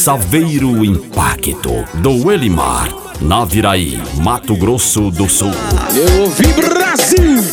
Saveiro Impacto, do Elimar, Naviraí, Mato Grosso do Sul. Eu ouvi Brasil!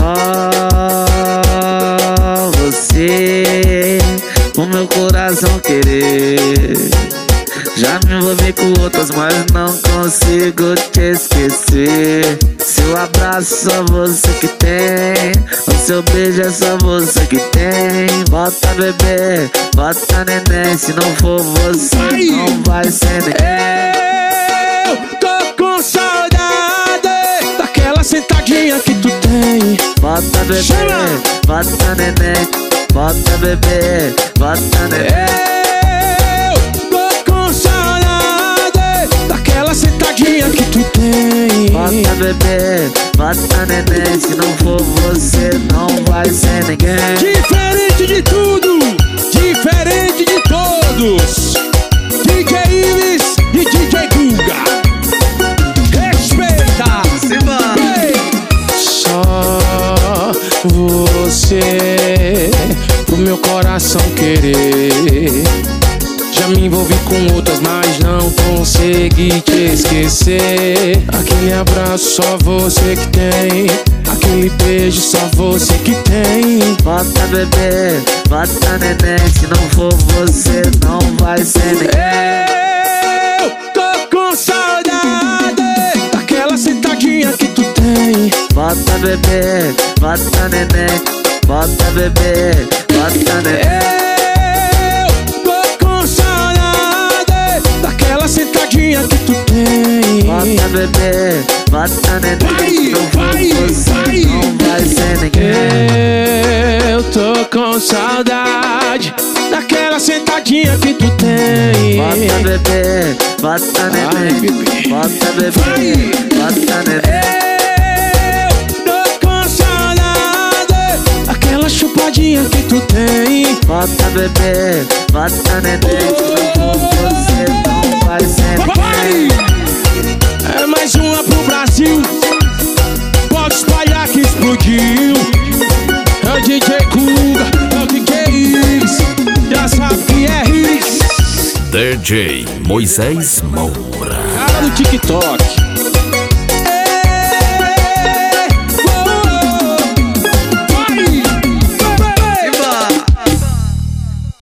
Você, o meu coração querer. Já me envolvi com outras, mas não consigo te esquecer. Seu abraço só você que tem, o seu beijo é só você que tem. Bota bebê, bota neném, se não for você não vai ser ninguém. Eu tô com saudade daquela sentadinha que tu tem. Bota bebê, Chama! bota neném, bota bebê, bota neném. Sentadinha que tu tem. Bota bebê, bota neném, se não for você não vai ser ninguém. Diferente de tudo, diferente de todos, DJ Ives e DJ Guga. Respeita, Simba. Só você, pro meu coração querer. Já me envolvi com outras, mas não consegui te esquecer. Aquele abraço só você que tem, aquele beijo só você que tem. Bota bebê, bota neném, se não for você não vai ser ninguém. Eu tô com saudade daquela sentadinha que tu tem. Bota bebê, bota neném, bota bebê, bota neném. Sentadinha que tu tem. Bota bebê, bota neném, se não for você não vai ser ninguém. Eu tô com saudade daquela sentadinha que tu tem. Bota bebê, bota neném, bota bebê, bota neném. Eu tô com saudade daquela chupadinha que tu tem. Bota bebê, bota neném, se não for você não vai ser ninguém. É mais uma pro Brasil, pode espalhar que explodiu. É o DJ Guga, é o DJ Ives, já sabe que é Riz. DJ Moisés Moura. Cara do TikTok.